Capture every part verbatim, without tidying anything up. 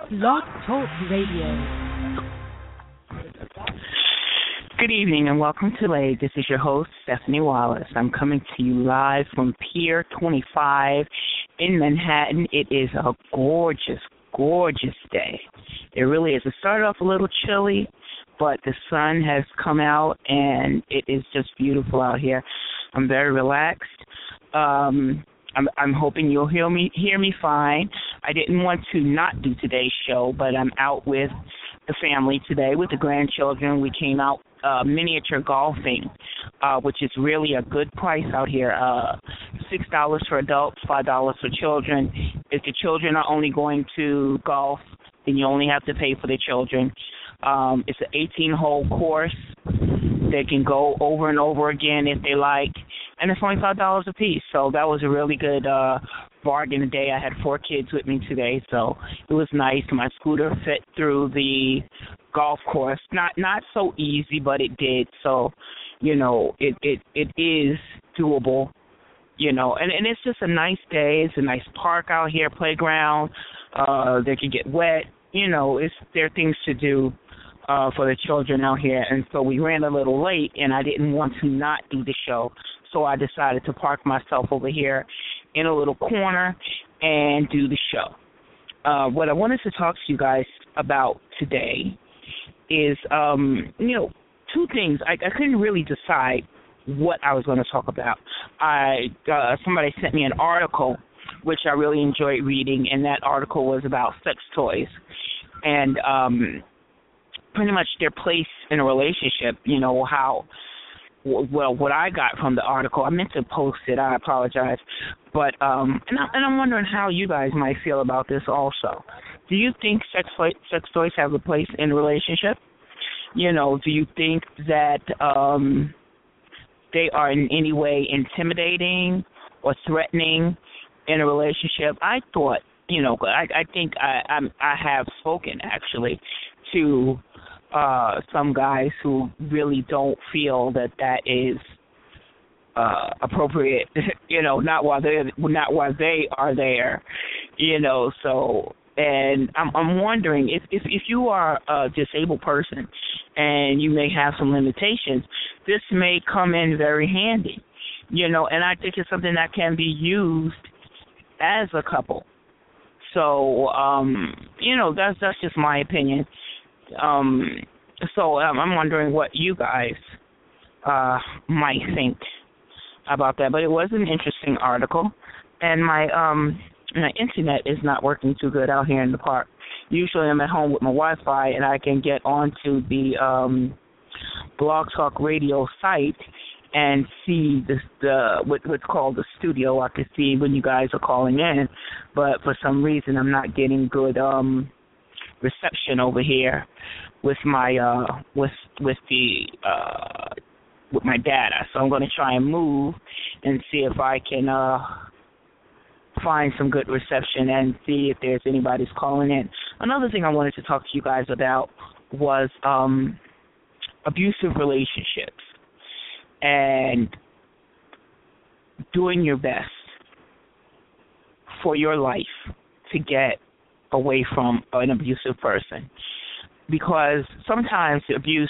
Blog Talk Radio. Good evening and welcome to Lay. This is your host, Stephanie Wallace. I'm coming to you live from Pier twenty-five in Manhattan. It is a gorgeous, gorgeous day. It really is. It started off a little chilly, but the sun has come out and it is just beautiful out here. I'm very relaxed. Um, I'm, I'm hoping you'll hear me hear me fine. I didn't want to not do today's show, but I'm out with the family today, with the grandchildren. We came out uh, miniature golfing, uh, which is really a good price out here. Uh, six dollars for adults, five dollars for children. If the children are only going to golf, then you only have to pay for the children. Um, it's an eighteen-hole course. They can go over and over again if they like, and it's only five dollars a piece. So that was a really good uh, bargain today. I had four kids with me today, so it was nice. My scooter fit through the golf course. Not not so easy, but it did. So, you know, it, it, it is doable, you know. And, and it's just a nice day. It's a nice park out here, playground. Uh, they can get wet. You know, it's there are things to do uh, for the children out here. And so we ran a little late, and I didn't want to not do the show. So I decided to park myself over here in a little corner and do the show. Uh, what I wanted to talk to you guys about today is, um, you know, two things. I, I couldn't really decide what I was going to talk about. I uh, somebody sent me an article, which I really enjoyed reading, and that article was about sex toys and um, pretty much their place in a relationship, you know, how, well, what I got from the article. I meant to post it. I apologize. But, um, and, I, and I'm wondering how you guys might feel about this also. Do you think sex, sex toys have a place in a relationship? You know, do you think that um, they are in any way intimidating or threatening in a relationship? I thought, you know, I, I think I, I'm, I have spoken, actually, to uh, some guys who really don't feel that that is uh, appropriate, you know, not while they not while they are there, you know. So, and I'm, I'm wondering if, if if you are a disabled person and you may have some limitations, this may come in very handy, you know. And I think it's something that can be used as a couple. So, um, you know, that's that's just my opinion. Um, so um, I'm wondering what you guys uh, might think about that. But it was an interesting article, and my um, my internet is not working too good out here in the park. Usually I'm at home with my Wi-Fi, and I can get onto the um, Blog Talk Radio site and see this, the what, what's called the studio. I can see when you guys are calling in, but for some reason I'm not getting good um, reception over here with my uh, with with the uh, with my data. So I'm going to try and move and see if I can uh, find some good reception and see if there's anybody's calling in. Another thing I wanted to talk to you guys about was um, abusive relationships and doing your best for your life to get away from an abusive person, because sometimes abuse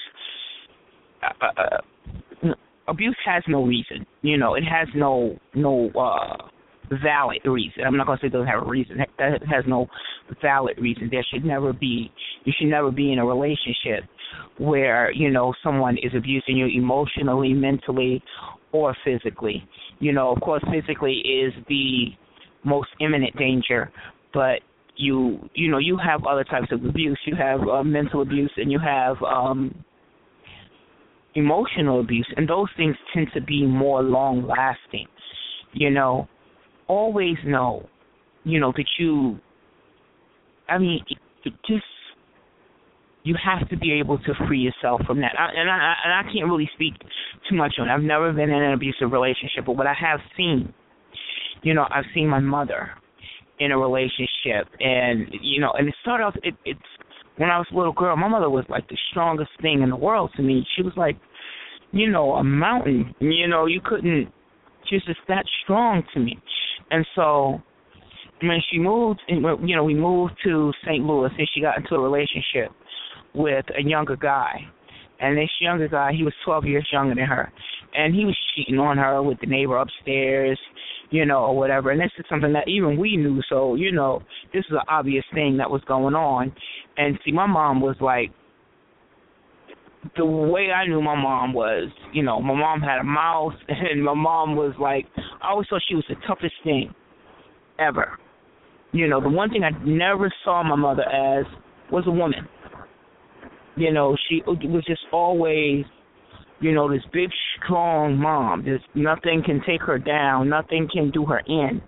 uh, uh, abuse has no reason. You know, it has no no uh, valid reason. I'm not going to say it doesn't have a reason. That has no valid reason. There should never be. You should never be in a relationship where, you know, someone is abusing you emotionally, mentally, or physically. You know, of course, physically is the most imminent danger, but you, you know, you have other types of abuse. You have uh, mental abuse, and you have um, emotional abuse, and those things tend to be more long-lasting. You know, always know, you know, that you, I mean, it, it just, you have to be able to free yourself from that. I, and, I, and I can't really speak too much on it. I've never been in an abusive relationship, but what I have seen, you know, I've seen my mother in a relationship, and, you know, and it started off, it, it's, when I was a little girl, my mother was like the strongest thing in the world to me. She was like, you know, a mountain. You know, you couldn't, she was just that strong to me. And so, when she moved, you know, we moved to Saint Louis, and she got into a relationship with a younger guy. And this younger guy, he was twelve years younger than her. And he was cheating on her with the neighbor upstairs, you know, or whatever. And this is something that even we knew. So, you know, this was an obvious thing that was going on. And, see, my mom was like, the way I knew my mom was, you know, my mom had a mouth, and my mom was like, I always thought she was the toughest thing ever. You know, the one thing I never saw my mother as was a woman. You know, she was just always, you know, this big, strong mom. There's nothing can take her down. Nothing can do her in.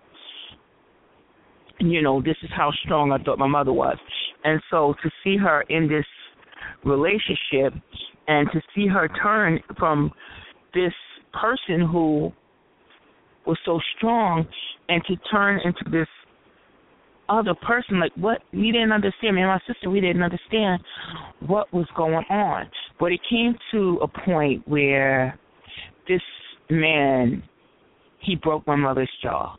You know, this is how strong I thought my mother was. And so to see her in this relationship and to see her turn from this person who was so strong and to turn into this other person, like, what? We didn't understand. Me and my sister, we didn't understand what was going on. But it came to a point where this man, he broke my mother's jaw.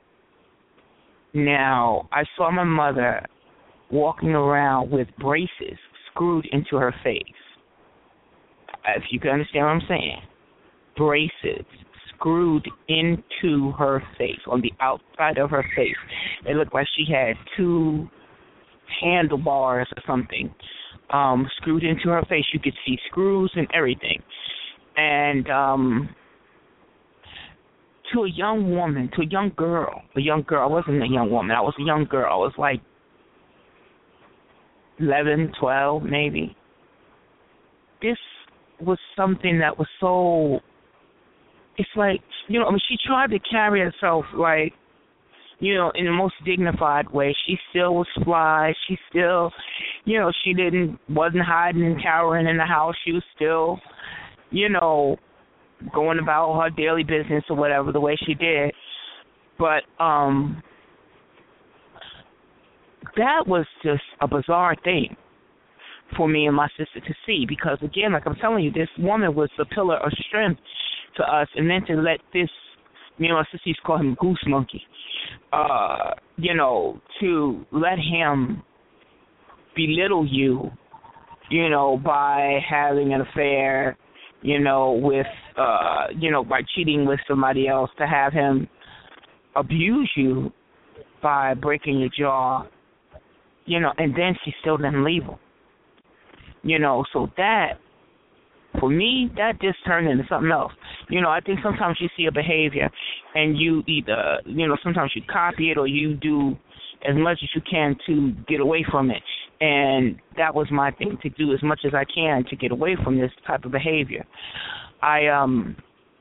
Now, I saw my mother walking around with braces screwed into her face. If you can understand what I'm saying. Braces screwed into her face, on the outside of her face. It looked like she had two handlebars or something um, screwed into her face. You could see screws and everything. And um, to a young woman, to a young girl, a young girl, I wasn't a young woman, I was a young girl. I was like eleven, twelve maybe. This was something that was so, it's like, you know, I mean, she tried to carry herself like, you know, in the most dignified way. She still was fly. She still, you know, she didn't, wasn't hiding and cowering in the house. She was still, you know, going about her daily business or whatever the way she did. But um, that was just a bizarre thing for me and my sister to see, because, again, like I'm telling you, this woman was the pillar of strength to us, and then to let this, me and my sister used to call him Goose Monkey, uh, you know, to let him belittle you, you know, by having an affair, you know, with, uh, you know, by cheating with somebody else, to have him abuse you by breaking your jaw, you know, and then she still didn't leave him. You know, so that, for me, that just turned into something else. You know, I think sometimes you see a behavior and you either, you know, sometimes you copy it or you do as much as you can to get away from it. And that was my thing, to do as much as I can to get away from this type of behavior. I, um,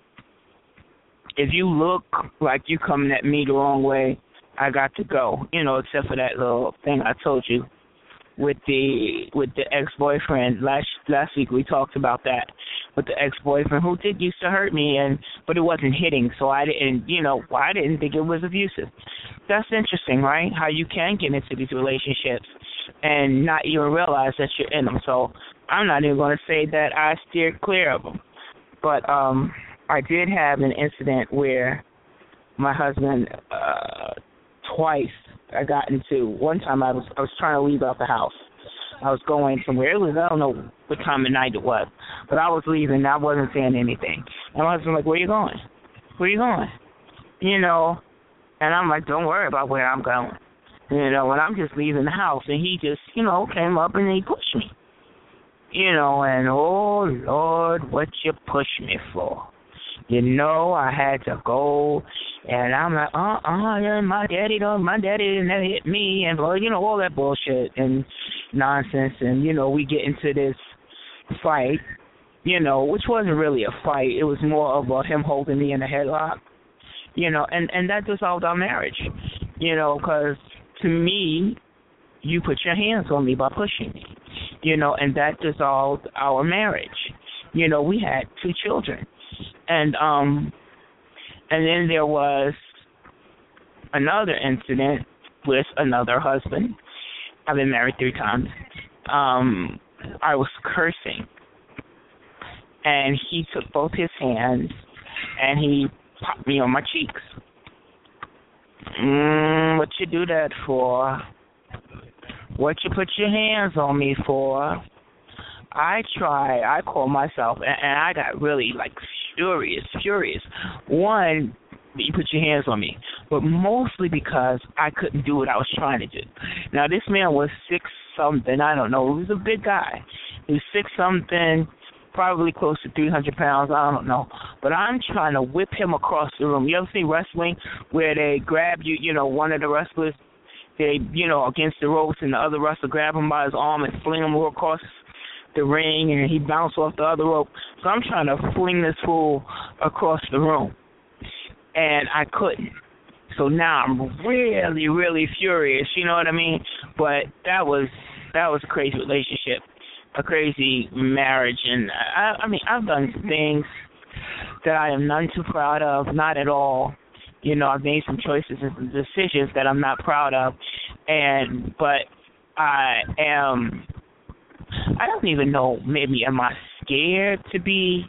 if you look like you coming at me the wrong way, I got to go, you know, except for that little thing I told you. With the with the ex-boyfriend, last last week we talked about that, with the ex-boyfriend who did used to hurt me, and but it wasn't hitting, so I didn't, you know, I didn't think it was abusive. That's interesting, right? How you can get into these relationships and not even realize that you're in them. So I'm not even going to say that I steered clear of them, but um, I did have an incident where my husband uh, twice. I got into, one time I was I was trying to leave out the house. I was going somewhere. It was, I don't know what time of night it was, but I was leaving. I wasn't saying anything. And my husband was like, where you going? Where you going? You know, and I'm like, don't worry about where I'm going. You know, and I'm just leaving the house. And he just, you know, came up and he pushed me. You know, and oh, Lord, what you push me for? You know, I had to go, and I'm like, uh-uh, yeah, my daddy don't, my daddy didn't hit me, and, well, you know, all that bullshit and nonsense, and, you know, we get into this fight, you know, which wasn't really a fight. It was more of a, him holding me in a headlock, you know, and, and that dissolved our marriage, you know, because to me, you put your hands on me by pushing me, you know, and that dissolved our marriage. You know, we had two children. And um, and then there was another incident with another husband. I've been married three times. Um, I was cursing, and he took both his hands and he popped me on my cheeks. Mm, what you do that for? What you put your hands on me for? I tried. I called myself, and, and I got really, like, furious, furious. One, you put your hands on me, but mostly because I couldn't do what I was trying to do. Now, this man was six something. I don't know. He was a big guy. He was six something, probably close to three hundred pounds. I don't know. But I'm trying to whip him across the room. You ever see wrestling where they grab you, you know, one of the wrestlers, they, you know, against the ropes, and the other wrestler grab him by his arm and fling him across the ring, and he bounced off the other rope. So I'm trying to fling this fool across the room, and I couldn't. So now I'm really, really furious. You know what I mean? But that was that was a crazy relationship, a crazy marriage, and I, I mean I've done things that I am none too proud of, not at all. You know, I've made some choices and some decisions that I'm not proud of, and but I am. I don't even know, maybe am I scared to be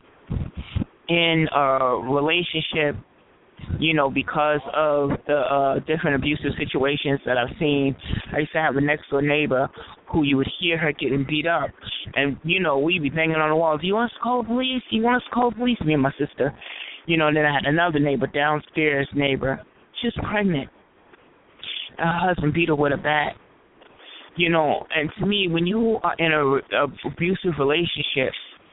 in a relationship, you know, because of the uh, different abusive situations that I've seen. I used to have a next-door neighbor who you would hear her getting beat up. And, you know, we'd be banging on the wall, do you want us to call the police? Do you want us to call the police? Me and my sister. You know, and then I had another neighbor, downstairs neighbor. She was pregnant. Her husband beat her with a bat. You know, and to me, when you are in a, a abusive relationship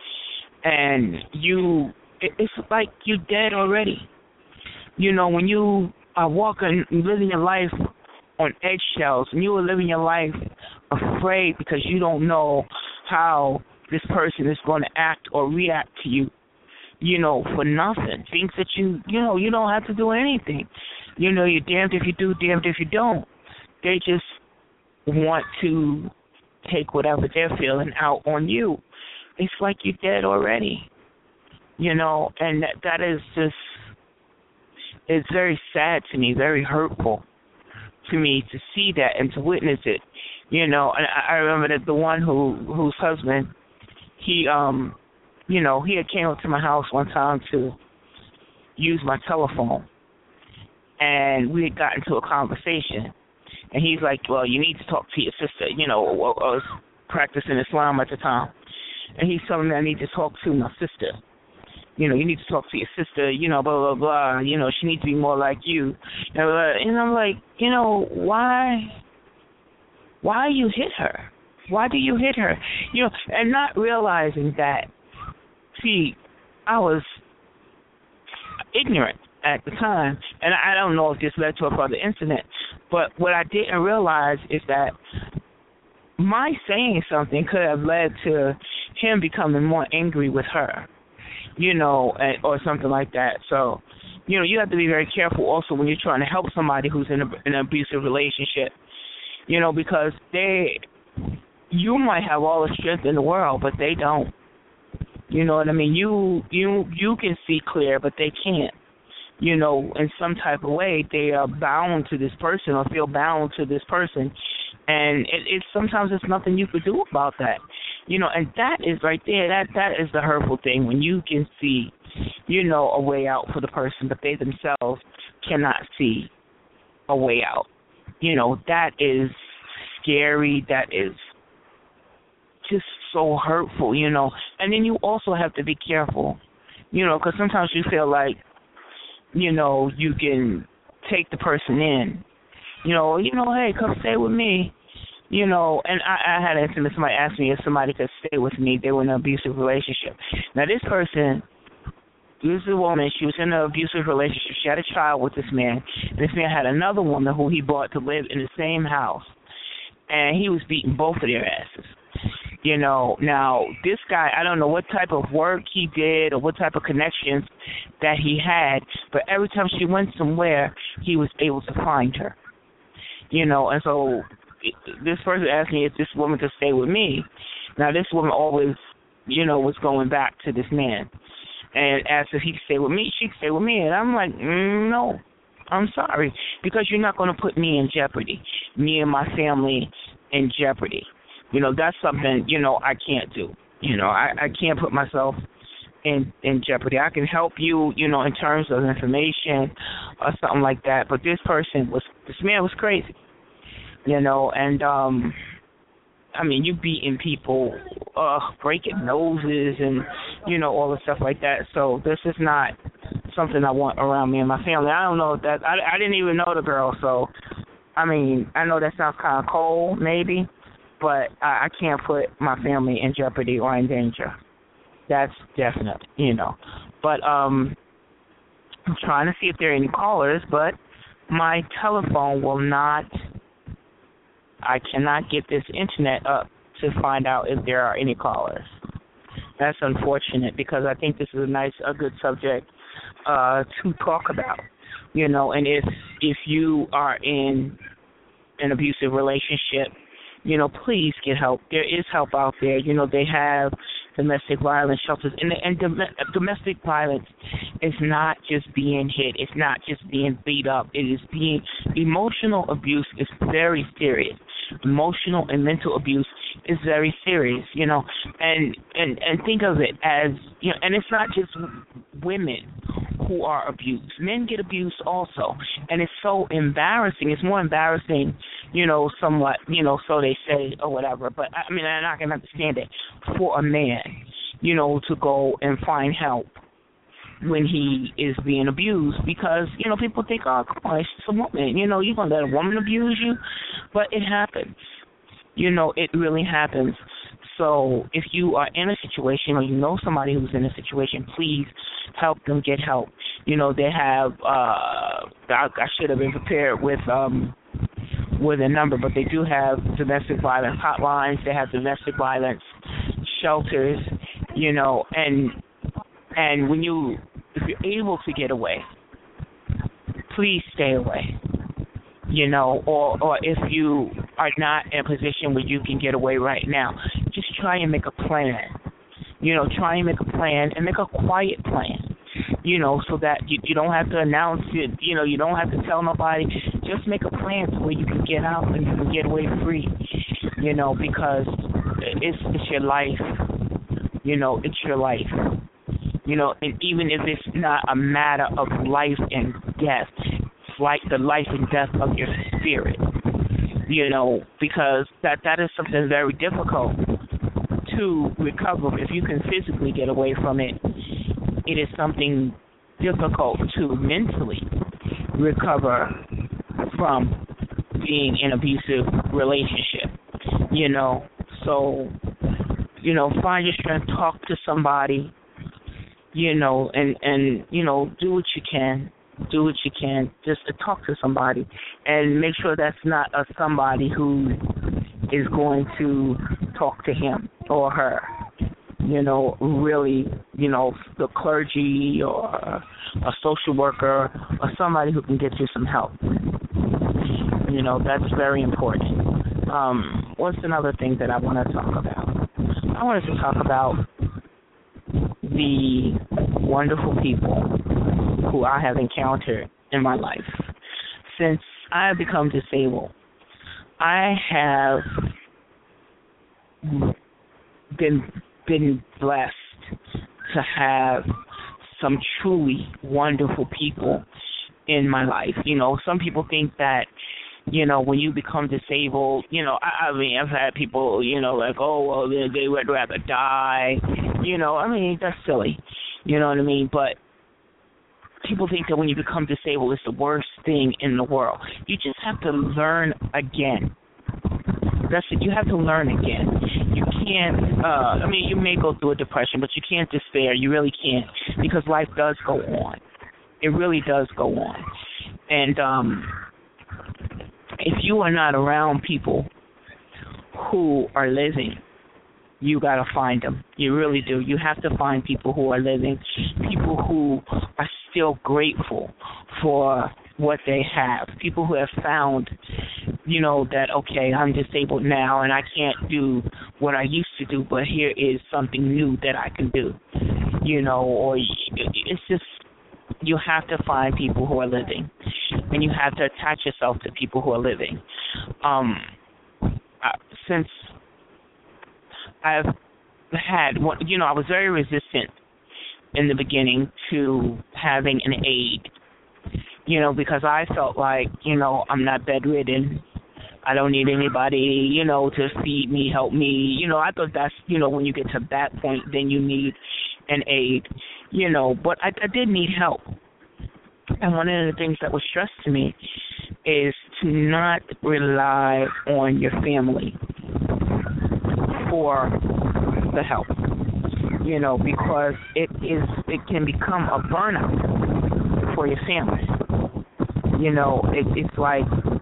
and you, it, it's like you're dead already. You know, when you are walking, living your life on eggshells, and you are living your life afraid because you don't know how this person is going to act or react to you, you know, for nothing. Things that you, you know, you don't have to do anything. You know, you're damned if you do, damned if you don't. They just want to take whatever they're feeling out on you. It's like you're dead already, you know, and that, that is just, it's very sad to me, very hurtful to me to see that and to witness it, you know. And I, I remember that the one who whose husband, he, um, you know, he had came up to my house one time to use my telephone, and we had gotten into a conversation. And he's like, well, you need to talk to your sister. You know, I was practicing Islam at the time. And he's telling me I need to talk to my sister. You know, you need to talk to your sister, you know, blah, blah, blah. You know, she needs to be more like you. And I'm like, you know, why, why you hit her? Why do you hit her? You know, and not realizing that, see, I was ignorant at the time, and I don't know if this led to a further incident, but what I didn't realize is that my saying something could have led to him becoming more angry with her, you know, or something like that. So, you know, you have to be very careful also when you're trying to help somebody who's in, a, in an abusive relationship, you know, because they, you might have all the strength in the world, but they don't. You know what I mean? You you you can see clear, but they can't. You know, in some type of way, they are bound to this person or feel bound to this person. And it, it's sometimes there's nothing you could do about that. You know, and that is right there, that that is the hurtful thing, when you can see, you know, a way out for the person, but they themselves cannot see a way out. You know, that is scary. That is just so hurtful, you know. And then you also have to be careful, you know, because sometimes you feel like, you know, you can take the person in. You know, you know, hey, come stay with me. You know, and I, I had an incident, somebody asked me if somebody could stay with me. They were in an abusive relationship. Now, this person, this is a woman, she was in an abusive relationship. She had a child with this man. This man had another woman who he brought to live in the same house. And he was beating both of their asses. You know, now, this guy, I don't know what type of work he did or what type of connections that he had, but every time she went somewhere, he was able to find her. You know, and so this person asked me if this woman could stay with me. Now, this woman always, you know, was going back to this man and asked if he could stay with me. She could stay with me. And I'm like, mm, no, I'm sorry, because you're not going to put me in jeopardy, me and my family in jeopardy. You know, that's something, you know, I can't do. You know, I, I can't put myself in, in jeopardy. I can help you, you know, in terms of information, or something like that. But this person was, this man was crazy, you know, and, um, I mean, you beating people, uh, breaking noses and, you know, all the stuff like that. So this is not something I want around me and my family. I don't know that, I, I didn't even know the girl, so, I mean, I know that sounds kind of cold, maybe, but I, I can't put my family in jeopardy or in danger. That's definite, you know. But um, I'm trying to see if there are any callers, but my telephone will not, I cannot get this internet up to find out if there are any callers. That's unfortunate because I think this is a nice, a good subject uh, to talk about, you know, and if if you are in an abusive relationship, you know, please get help. There is help out there. You know, they have domestic violence shelters. And, and dom- domestic violence is not just being hit. It's not just being beat up. It is being, emotional abuse is very serious. Emotional and mental abuse is very serious, you know. And, and, and think of it as, you know, and it's not just women who are abused. Men get abused also. And it's so embarrassing. It's more embarrassing, you know, somewhat, you know, so they say or whatever. But, I mean, and I can understand it for a man, you know, to go and find help when he is being abused because, you know, people think, oh, come on, it's just a woman. You know, you're going to let a woman abuse you? But it happens. You know, it really happens. So if you are in a situation or you know somebody who's in a situation, please help them get help. You know, they have, uh, I, I should have been prepared with um, with a number, but they do have domestic violence hotlines. They have domestic violence shelters, you know, and and when you, if you're able to get away, please stay away. You know, or, or if you are not in a position where you can get away right now, just try and make a plan. You know, try and make a plan and make a quiet plan, you know, so that you, you don't have to announce it, you know, you don't have to tell nobody. Just make a plan so you can get out and you can get away free, you know, because it's, it's your life. You know, it's your life. You know, and even if it's not a matter of life and death, like the life and death of your spirit, you know, because that that is something very difficult to recover. If you can physically get away from it, it is something difficult to mentally recover from being in an abusive relationship, you know. So, you know, find your strength, talk to somebody, you know, and, and you know, do what you can. Do what you can just to talk to somebody and make sure that's not a somebody who is going to talk to him or her, you know, really, you know, the clergy or a social worker or somebody who can get you some help. You know, that's very important. Um, what's another thing that I want to talk about? I wanted to talk about the wonderful people who I have encountered in my life. Since I have become disabled, I have been been blessed to have some truly wonderful people in my life. You know, some people think that, you know, when you become disabled, you know, I, I mean, I've had people, you know, like, oh, well, they, they would rather die. You know, I mean, that's silly. You know what I mean? But people think that when you become disabled, it's the worst thing in the world. You just have to learn again. That's it. You have to learn again. You can't, uh, I mean, you may go through a depression, but you can't despair. You really can't, because life does go on. It really does go on. And um, if you are not around people who are living, you got to find them. You really do. You have to find people who are living, people who are still grateful for what they have, people who have found, you know, that, okay, I'm disabled now and I can't do what I used to do, but here is something new that I can do, you know, or it's just, you have to find people who are living, and you have to attach yourself to people who are living. Um, since I've had, you know, I was very resistant in the beginning to having an aide, you know, because I felt like, you know, I'm not bedridden. I don't need anybody, you know, to feed me, help me. You know, I thought that's, you know, when you get to that point, then you need an aid, you know. But I, I did need help. And one of the things that was stressed to me is to not rely on your family for the help, you know, because it is it can become a burnout for your family. You know, it, it's like,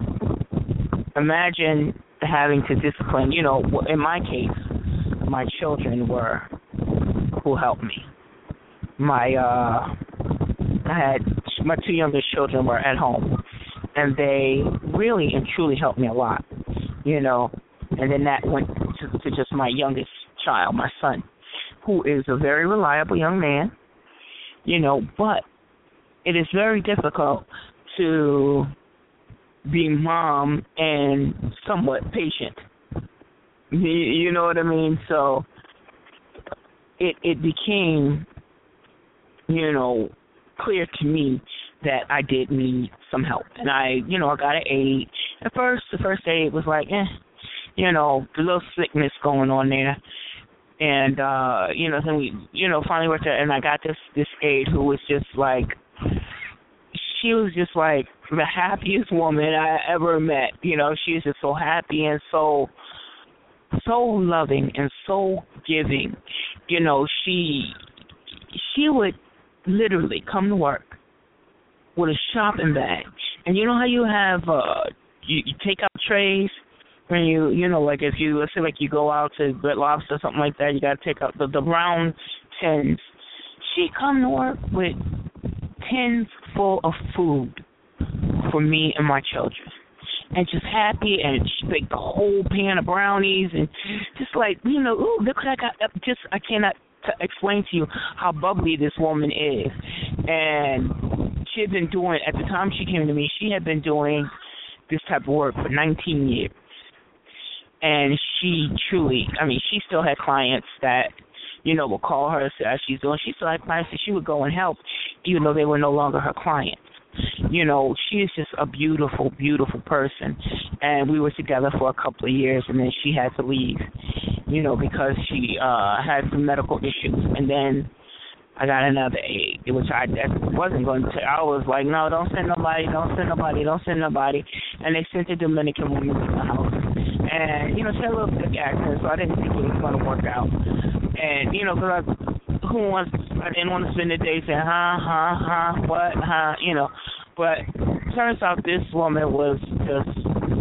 imagine having to discipline, you know, in my case, my children were who helped me. My, uh, I had, my two youngest children were at home, and they really and truly helped me a lot, you know, and then that went to, to just my youngest child, my son, who is a very reliable young man, you know, but it is very difficult to be mom and somewhat patient. You, you know what I mean? So it it became, you know, clear to me that I did need some help. And I, you know, I got an aid. At first, the first aid was like, eh, you know, the little sickness going on there. And, uh, you know, then we, you know, finally worked out, and I got this, this aide who was just like, she was just like the happiest woman I ever met. You know, she was just so happy and so, so loving and so giving. You know, she, she would literally come to work with a shopping bag. And you know how you have, uh, you, you take out trays when you, you know, like if you, let's say like you go out to Red Lobster or something like that, you got to take out the, the brown tins. She'd come to work with tins full of food for me and my children. And just happy, and she'd make the whole pan of brownies, and just like, you know, ooh, look what I got. Just, I cannot t- explain to you how bubbly this woman is. And she had been doing, at the time she came to me, she had been doing this type of work for nineteen years. And she truly, I mean, she still had clients that, you know, would call her and say how she's doing. She still had clients that she would go and help, even though they were no longer her clients. You know, she is just a beautiful, beautiful person. And we were together for a couple of years, and then she had to leave, you know, because she uh, had some medical issues. And then I got another aide, which I wasn't going to. I was like, no, don't send nobody, don't send nobody, don't send nobody. And they sent a Dominican woman to the house. And, you know, she had a little thick accent, so I didn't think it was going to work out. And, you know, because I, who wants, I didn't want to spend the day saying, huh, huh, huh, what, huh, you know. But turns out this woman was just,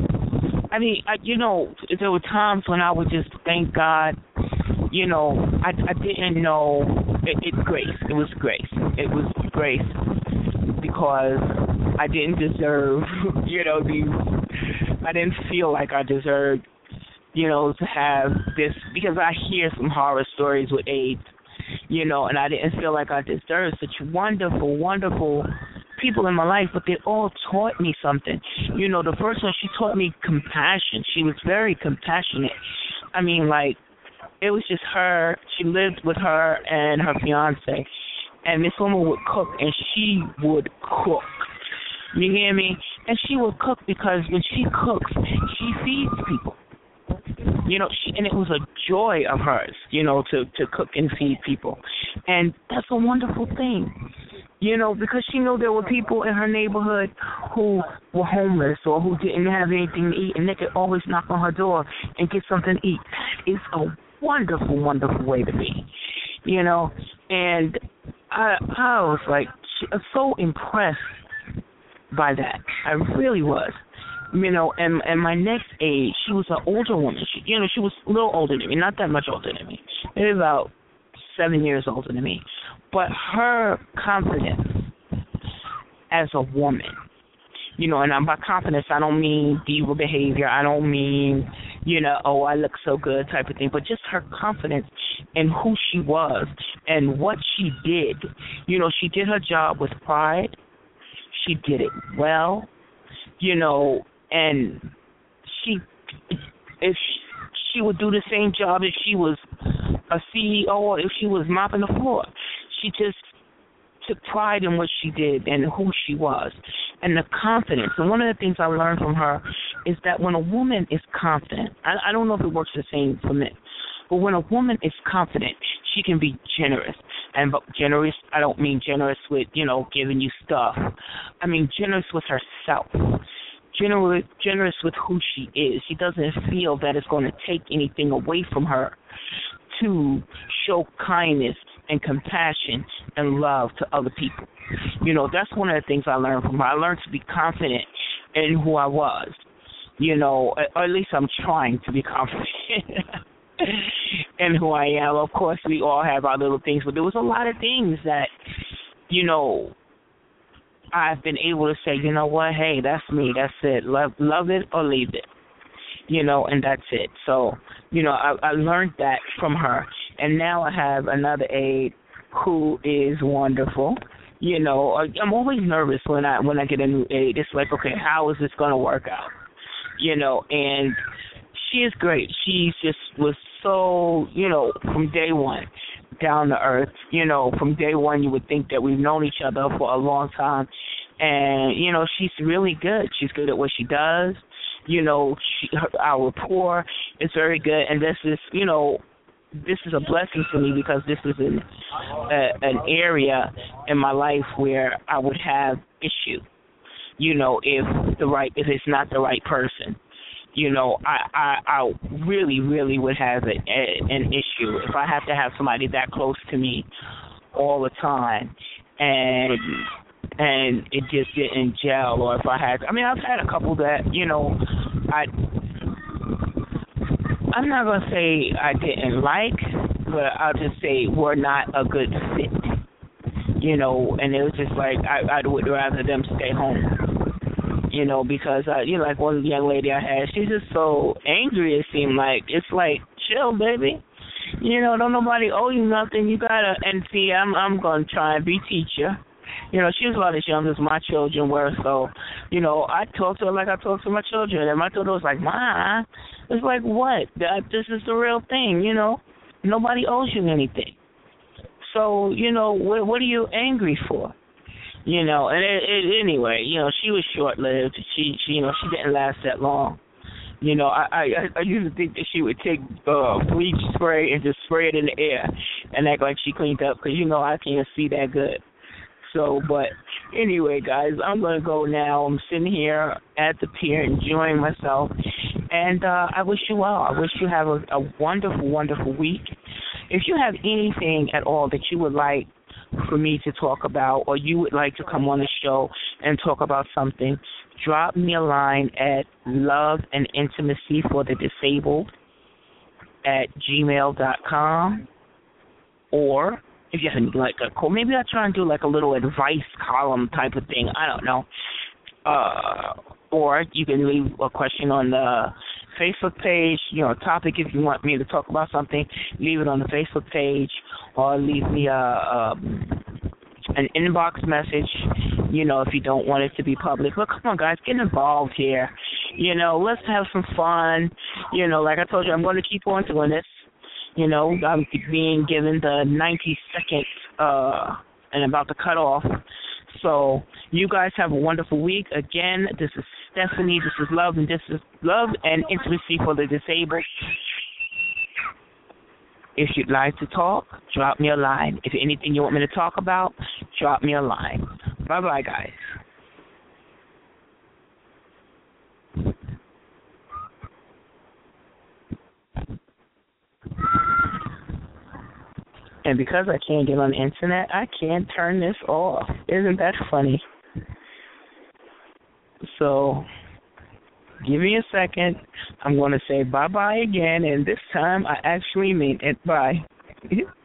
I mean, I, you know, there were times when I would just thank God, you know, I, I didn't know, it, it's grace, it was grace, it was grace, because I didn't deserve, you know, these, I didn't feel like I deserved, you know, to have this, because I hear some horror stories with AIDS, you know, and I didn't feel like I deserved such wonderful, wonderful people in my life, but they all taught me something. You know, the first one, she taught me compassion. She was very compassionate. I mean, like, it was just her. She lived with her and her fiance, and this woman would cook, and she would cook. You hear me? And she would cook because when she cooks, she feeds people. You know, she, and it was a joy of hers, you know, to, to cook and feed people. And that's a wonderful thing, you know, because she knew there were people in her neighborhood who were homeless or who didn't have anything to eat, and they could always knock on her door and get something to eat. That is a wonderful, wonderful way to be, you know. And I, I was like so impressed by that. I really was. You know, and and my next aide, she was an older woman. She, you know, she was a little older than me, not that much older than me, maybe about seven years older than me. But her confidence as a woman, you know, and by confidence, I don't mean diva behavior. I don't mean, you know, oh, I look so good type of thing, but just her confidence in who she was and what she did. You know, she did her job with pride. She did it well, you know. And she, if she, she would do the same job if she was a C E O or if she was mopping the floor. She just took pride in what she did and who she was. and the confidence. And one of the things I learned from her is that when a woman is confident, I, I don't know if it works the same for men, but when a woman is confident, she can be generous. And but generous, I don't mean generous with, you know, giving you stuff. I mean generous with herself. Generous, generous with who she is. She doesn't feel that it's going to take anything away from her to show kindness and compassion and love to other people. You know, that's one of the things I learned from her. I learned to be confident in who I was. You know, or at least I'm trying to be confident in who I am. Of course, we all have our little things, but there was a lot of things that, you know, I've been able to say, you know what, hey, that's me, that's it. Love love it or leave it. You know, and that's it. So, you know, I, I learned that from her. And now I have another aide who is wonderful. You know, I'm always nervous when I when I get a new aide. It's like, okay, how is this going to work out? You know, and she is great. She just was so, you know, from day one, down to earth. You know, from day one you would think that we've known each other for a long time. And, you know, she's really good. She's good at what she does. You know, she, her, our rapport is very good. And this is, you know, this is a blessing for me because this is an, a, an area in my life where I would have issue, you know, if the right, if it's not the right person. You know, I, I, I really, really would have a, a, an issue if I have to have somebody that close to me all the time and and it just didn't gel, or if I had, I mean, I've had a couple that, you know, I, I'm not going to say I didn't like, but I'll just say we're not a good fit, you know, and it was just like I, I would rather them stay home. You know, because, uh, you know, like one young lady I had, she's just so angry, it seemed like. It's like, chill, baby. You know, don't nobody owe you nothing. You got to, and see, I'm I'm going to try and be teacher. You know, she was about as young as my children were, so, you know, I talked to her like I talked to my children. And my daughter was like, Ma, it's like, what? That, this is the real thing, you know. Nobody owes you anything. So, you know, what, what are you angry for? You know, and it, it, anyway, you know, she was short-lived. She, she, you know, she didn't last that long. You know, I, I, I used to think that she would take uh, bleach spray and just spray it in the air and act like she cleaned up because, you know, I can't see that good. So, but anyway, guys, I'm going to go now. I'm sitting here at the pier enjoying myself, and uh, I wish you well. I wish you have a, a wonderful, wonderful week. If you have anything at all that you would like for me to talk about, or you would like to come on the show and talk about something, drop me a line at love and intimacy for the disabled at gmail dot com, or if you have like a call, maybe I'll try and do like a little advice column type of thing. I don't know. Uh, or you can leave a question on the Facebook page, you know, a topic if you want me to talk about something, leave it on the Facebook page, or leave me a, a an inbox message, you know, if you don't want it to be public. But come on, guys, get involved here. You know, let's have some fun. You know, like I told you, I'm going to keep on doing this. You know, I'm being given the ninety seconds uh, and about to cut off. So you guys have a wonderful week. Again, this is Stephanie. This is Love, and this is Love and Intimacy for the Disabled. If you'd like to talk, drop me a line. If anything you want me to talk about, drop me a line. Bye-bye, guys. And because I can't get on the internet, I can't turn this off. Isn't that funny? So, give me a second. I'm going to say bye-bye again, and this time I actually mean it. Bye.